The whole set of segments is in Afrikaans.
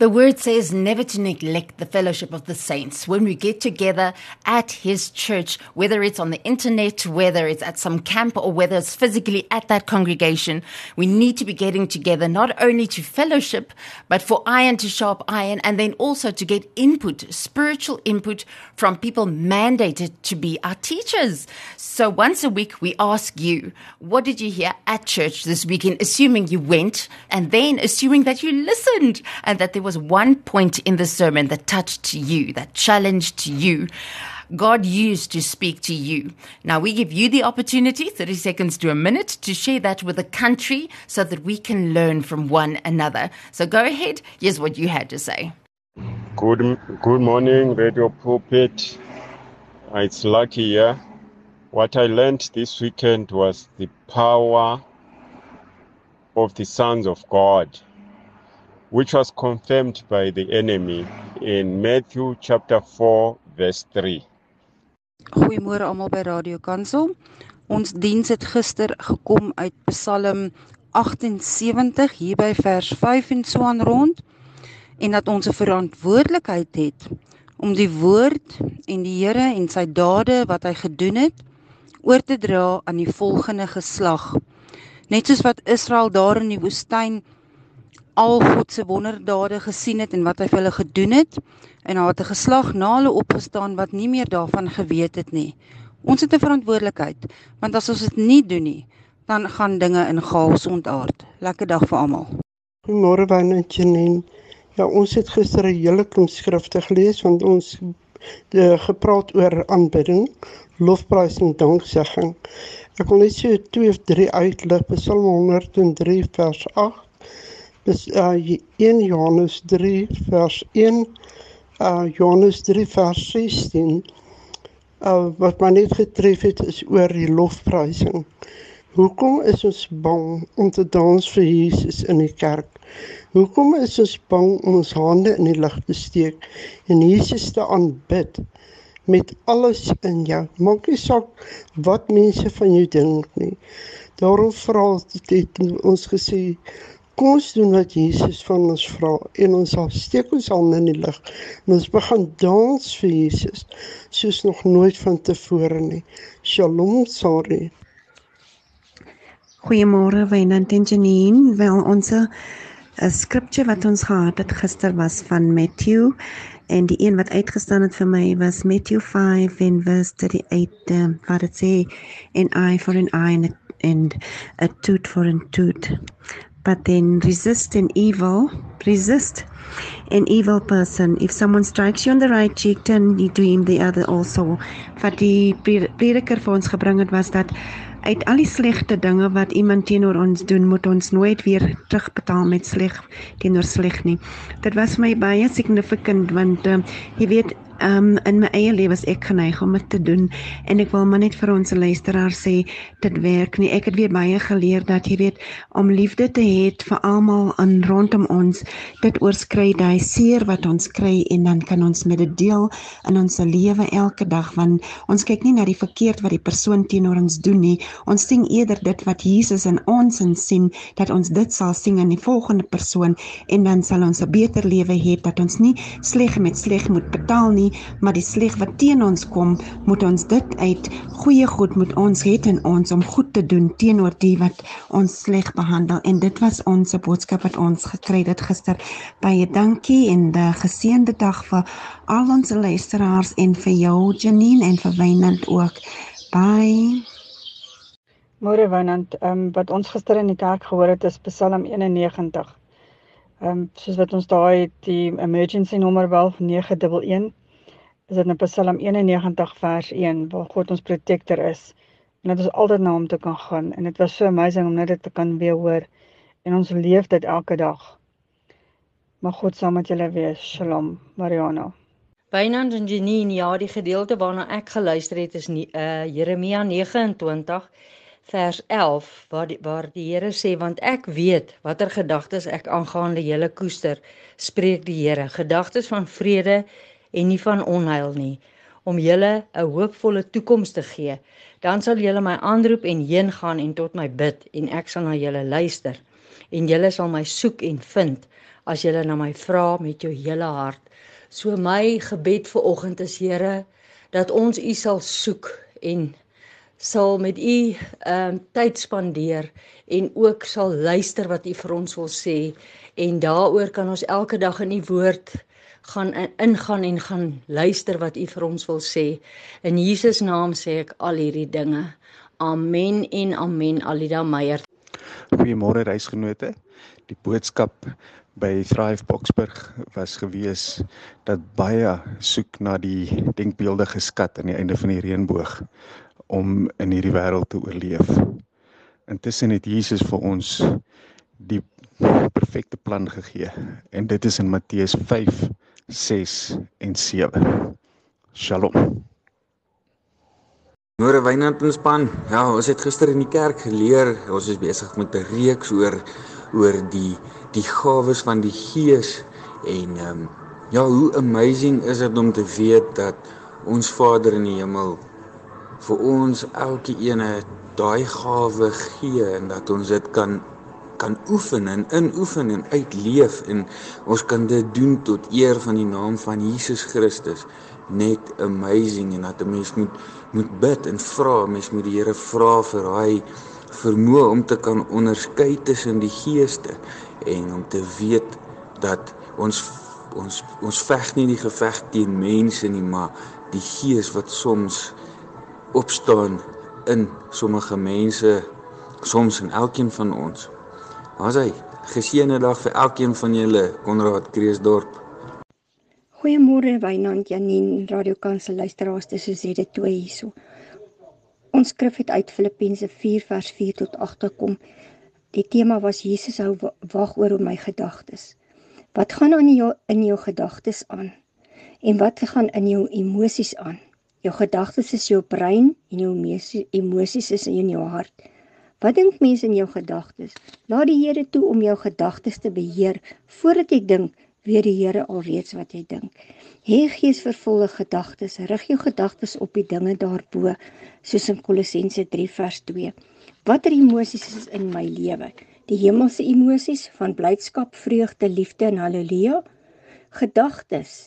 The word says never to neglect the fellowship of the saints. When we get together at his church, whether it's on the internet, whether it's at some camp, or whether it's physically at that congregation, we need to be getting together not only to fellowship, but for iron to sharp iron, and then also to get input, spiritual input from people mandated to be our teachers. So once a week, we ask you, what did you hear at church this weekend, assuming you went, and then assuming that you listened, and that there was one point in the sermon that touched you, that challenged you, God used to speak to you. Now we give you the opportunity, 30 seconds to a minute, to share that with the country so that we can learn from one another. So go ahead, here's what you had to say. Good morning, Radio Pulpit. It's Lucky here. What I learned this weekend was the power of the sons of God, which was confirmed by the enemy in Matthew chapter 4, verse 3. Goeiemôre almal by Radio Kansel. Ons diens het gister gekom uit Psalm 78 hier by vers 5 en so aan rond, en dat ons 'n verantwoordelikheid het om die woord en die Here en sy dade wat hy gedoen het oor te dra aan die volgende geslag. Net soos wat Israel daar in die woestyn al God se wonderdade gesien het en wat hy vir hulle gedoen het, en daar het 'n geslag na hulle opgestaan wat nie meer daarvan geweet het nie. Ons het 'n verantwoordelikheid, want as ons dit nie doen nie, dan gaan dinge in chaos ontaard. Lekker dag vir almal. Goeiemôre Wynand Janine. Ja, ons het gister 'n hele klomp skrifte gelees, want ons gepraat oor aanbidding, lofprysing, danksegging. Ek wil net so 2 of 3 uitlig. Psalm 103 vers 8. 1 Johannes 3 vers 1, Johannes 3 vers 16, wat my net getref het is oor die lofprysing. Hoekom is ons bang om te dans vir Jesus in die kerk? Hoekom is ons bang om ons hande in die lug te steek en Jesus te aanbid met alles in jou? Maak nie saak wat mense van jou dink nie. Daarom het ons gesê, kom ons doen wat Jesus van ons vra, en ons sal steek ons hande in die lug, en ons begin dans vir Jesus, soos nog nooit van tevore nie. Shalom, sorry. Goeiemôre Wynand en Janine. Wel, onze skriptjie wat ons gehad het gister was van Matthew, en die een wat uitgestaan het vir my was Matthew 5 en verse 38, waar dit sê, an eye for an eye and a tooth for a tooth. But then resist an evil person. If someone strikes you on the right cheek, turn to him the other also. Wat die prediker vir ons gebring het, was dat uit al die slegte dinge wat iemand teenoor ons doen, moet ons nooit weer terugbetaal met sleg teenoor sleg nie. Dit was vir my baie significant, want jy weet, in my eie lewe is ek geneig om dit te doen, en ek wil maar net vir ons luisteraars sê, dit werk nie. Ek het weer baie geleer dat jy weet, om liefde te hê vir almal en rondom ons, dit oorskry daai seer wat ons kry, en dan kan ons met dit deel in ons lewe elke dag, want ons kyk nie na die verkeerd wat die persoon teenoor ons doen nie, ons sien eerder dit wat Jesus in ons sien, dat ons dit sal sien in die volgende persoon, en dan sal ons 'n beter lewe hê, dat ons nie sleg met sleg moet betaal nie, maar die sleg wat teen ons kom, moet ons dit uit goeie goed moet ons het in ons om goed te doen teenoor die wat ons sleg behandel. En dit was ons boodskap wat ons gekry het gister. Baie dankie en 'n geseënde dag vir al ons luisteraars en vir jou Janine en vir Wynand ook. Bye. Môre Wynand, wat ons gister in die kerk gehoor het is Psalm 91. Soos wat ons daar het, die emergency nommer wel 911, is dit in Psalm 91 vers 1, waar God ons protector is, en dat ons altyd na hom toe kan gaan, en dit was so amazing om net dit te kan weer hoor, en ons leef dit elke dag. Maar God saam met julle wees. Shalom, Mariana. Wynand en Janine, ja, die gedeelte waarna ek geluister het is Jeremia 29 vers 11, waar die Here sê, want ek weet watter gedagtes ek aangaande julle koester, spreek die Here, gedagtes van vrede en nie van onheil nie, om julle 'n hoopvolle toekoms te gee. Dan sal julle my aanroep en heen gaan en tot my bid, en ek sal na julle luister, en julle sal my soek en vind, as jy na my vra met jou hele hart. So my gebed vir oggend is, Here, dat ons U sal soek en sal met U tyd spandeer en ook sal luister wat U vir ons wil sê, en daaroor kan ons elke dag in U woord gaan ingaan en gaan luister wat U vir ons wil sê. In Jesus naam sê ek al hierdie dinge. Amen en amen. Alida Meyer. Goeiemôre reisgenote. Die boodskap by Thrive Boksburg was gewees dat baie soek na die denkbeeldige skat aan die einde van die reënboog om in hierdie wêreld te oorleef. Intussen het Jesus vir ons die perfekte plan gegee en dit is in Matteus 5, 6 en 7. Shalom. Môre Wynand en span. Ja, ons het gister in die kerk geleer. Ons is besig met 'n reeks oor die gawes van die Gees en ja, hoe amazing is dit om te weet dat ons Vader in die hemel vir ons elke ene daai gawe gee en dat ons dit kan oefen en inoefen en uitleef en ons kan dit doen tot eer van die naam van Jesus Christus. Net amazing en dat 'n mens moet bid en vra, mens moet die Here vra vir daai vermoë om te kan onderskei tussen die geeste en om te weet dat ons veg nie die geveg teen mense nie, maar die Gees wat soms opstaan in sommige mense, soms in elkeen van ons. Ons hy, geseënde dag vir elkeen van julle, Konrad Kreeusdorp. Goeiemôre Wynand, Janine, Radio Kansel luisteraars, dis Suzette 2 hierso. Ons skrif het uit Filippense 4 vers 4 tot 8 gekom. Die tema was Jesus hou wag oor my gedagtes. Wat gaan in jou gedagtes aan? En wat gaan in jou emosies aan? Jou gedagtes is jou brein en jou emosies is in jou hart. Wat dink mense in jou gedagtes? Laat die Here toe om jou gedagtes te beheer. Voordat jy dink, weet die Here alreeds wat jy dink. Hê geesvervolle gedagtes, rig jou gedagtes op die dinge daarbo, soos in Kolossense 3 vers 2. Watter emosies is in my lewe? Die hemelse emosies van blydskap, vreugde, liefde en haleluja? Gedagtes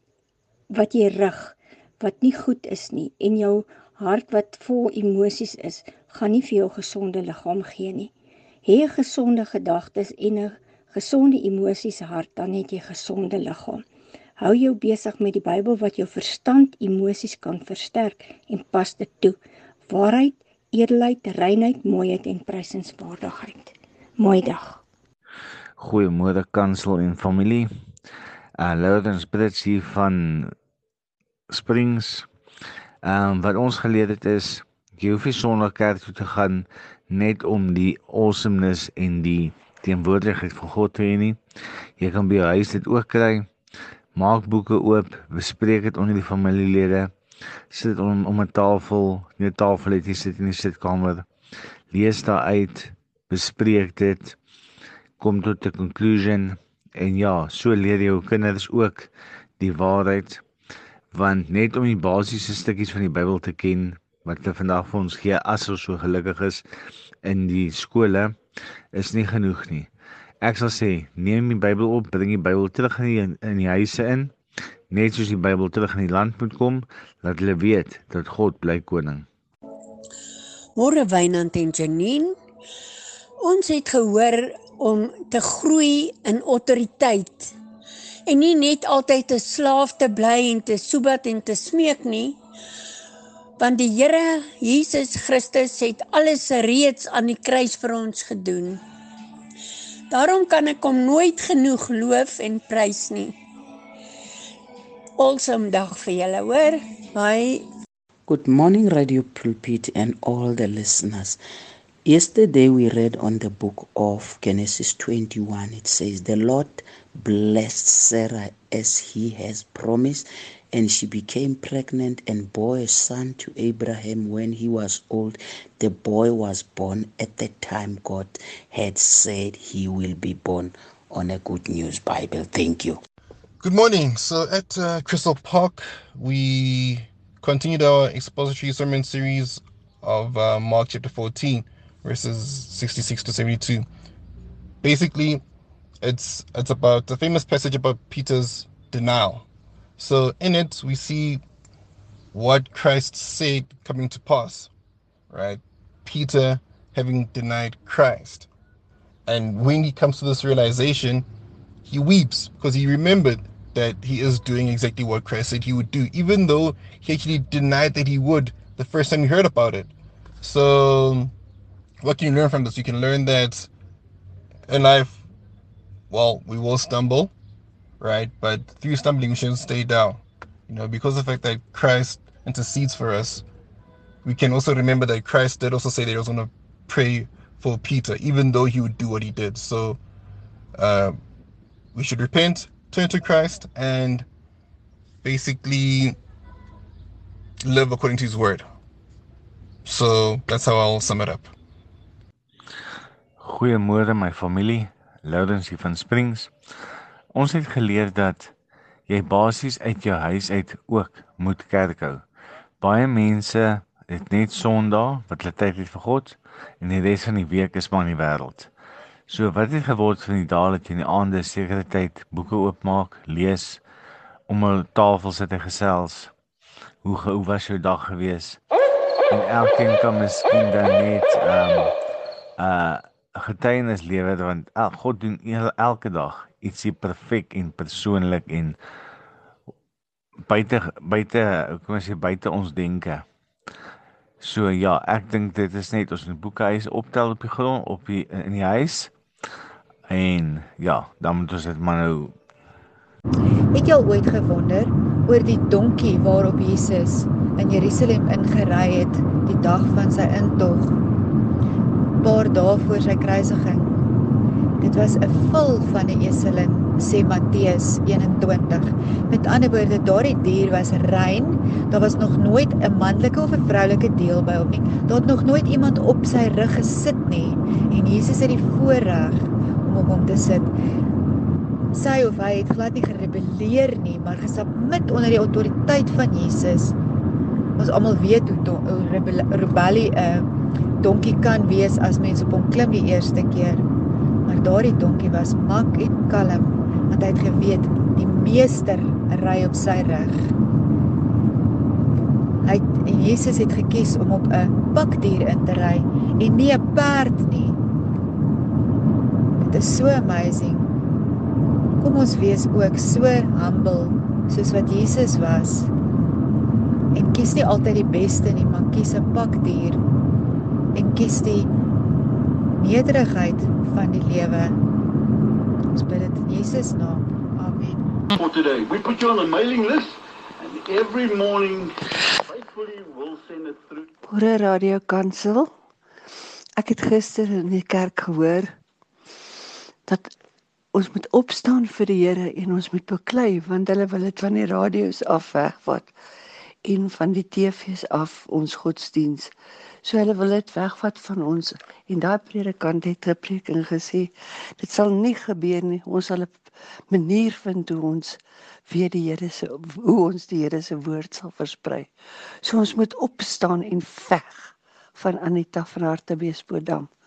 wat jy rig, wat nie goed is nie, en jou hart wat vol emosies is, gaan nie vir jou gesonde liggaam gee nie. Hê gesonde gedagtes en 'n gesonde emosies hart, dan het jy gesonde liggaam. Hou jou besig met die Bybel wat jou verstand, emosies kan versterk en pas dit toe. Waarheid, edelheid, reinheid, mooiheid en prysenswaardigheid. Mooi dag. Goeiemôre Kansel en familie. Lourens Brits hier van Springs. Wat ons geleer het is, jy hoef nie sonder kerk toe te gaan net om die awesomeness en die teenwoordigheid van God te hê nie. Jy kan by jou huis dit ook kry. Maak boeke oop, bespreek dit onder die familielede. Sit om 'n tafel, nie 'n tafel het jy sit in die sitkamer. Lees daar uit, bespreek dit, kom tot 'n conclusion en ja, so leer jy jou kinders ook die waarheid. Want net om die basiese stukkies van die Bybel te ken, wat hulle vandag vir ons gee, as ons so gelukkig is in die skole, is nie genoeg nie. Ek sal sê, neem die Bybel op, bring die Bybel terug in die huise in, net soos die Bybel terug in die land moet kom, dat hulle weet dat God bly koning. Môre Wynand en Janine, ons het gehoor om te groei in autoriteit en nie net altyd 'n slaaf te bly en te soebat en te smeek nie, want die Here Jesus Christus het alles reeds aan die kruis vir ons gedoen. Daarom kan ek hom nooit genoeg loof en prys nie. Awesome dag vir julle, hoor. Bye. Good morning, Radio Pulpit and all the listeners. Yesterday we read on the book of Genesis 21. It says, the Lord blessed Sarah as he has promised, and she became pregnant and bore a son to Abraham when he was old. The boy was born at the time God had said he will be born. On a Good News Bible. Thank you. Good morning. So at Crystal Park, we continued our expository sermon series of Mark chapter 14, verses 66 to 72. Basically, It's about the famous passage about Peter's denial. So in it, we see what Christ said coming to pass, right? Peter having denied Christ. And when he comes to this realization, he weeps because he remembered that he is doing exactly what Christ said he would do, even though he actually denied that he would the first time he heard about it. So what can you learn from this? You can learn that in life, well, we will stumble, right? But through stumbling, we shouldn't stay down. Because of the fact that Christ intercedes for us, we can also remember that Christ did also say that he was going to pray for Peter, even though he would do what he did. So we should repent, turn to Christ, and basically live according to his word. So that's how I'll sum it up. Goeiemôre my familie, Lawrence hier van Springs. Ons het geleer dat jy basies uit jou huis uit ook moet kerk hou. Baie mense het net Sondag wat hulle tyd het vir God en die res van die week is maar in die wêreld. So wat het geword van die dae dat jy in die aande sekere tyd boeke oopmaak, lees, om 'n tafel sit en gesels. Hoe was jou dag gewees? En elkeen kan miskien dan net getuienis lewer, want God doen elke dag ietsie perfek en persoonlik en buite ons denke. So ja, ek dink dit is net ons moet boekehuis optel op die grond, in die huis. En ja, dan moet ons dit maar nou. Het jy al ooit gewonder oor die donkie waarop Jesus in Jerusalem ingery het die dag van sy intog, paar dae voor sy kruisiging? Dit was 'n vul van 'n eselin, sê Matteus 21. Met ander woorde, daardie dier was rein, daar was nog nooit 'n manlike of 'n vroulike deel by hom nie. Daar het nog nooit iemand op sy rug gesit nie, en Jesus het die voorreg om op hom te sit. Sy of hy het glad nie gerebelleer nie, maar gesubmit onder die autoriteit van Jesus. Ons almal weet hoe rebellie 'n donkie kan wees as mens op hom klim die eerste keer. Maar daardie donkie was mak en kalm, want hy het geweet, die meester ry op sy rug. En Jesus het gekies om op 'n pakdier in te ry, en nie 'n perd nie. Dit is so amazing. Kom ons wees ook so humble, soos wat Jesus was. En kies nie altyd die beste nie, maar kies 'n pakdier. En kies die nederigheid van die lewe. Ons bid dit in Jesus naam. Amen. For today, we put you on a mailing list, and every morning, faithfully we'll send it through. Môre Radio Kansel. Ek het gister in die kerk gehoor dat ons moet opstaan vir die Here en ons moet beklei, want hulle wil dit van die radio's af wegvat en van die TV's af, ons godsdiens. So hulle wil dit wegvat van ons, en daai predikant het gepreek en gesê, dit sal nie gebeur nie, ons sal 'n manier vind hoe ons die Here se woord sal versprei. So ons moet opstaan en veg, van Anita van Hartbeespoortdam.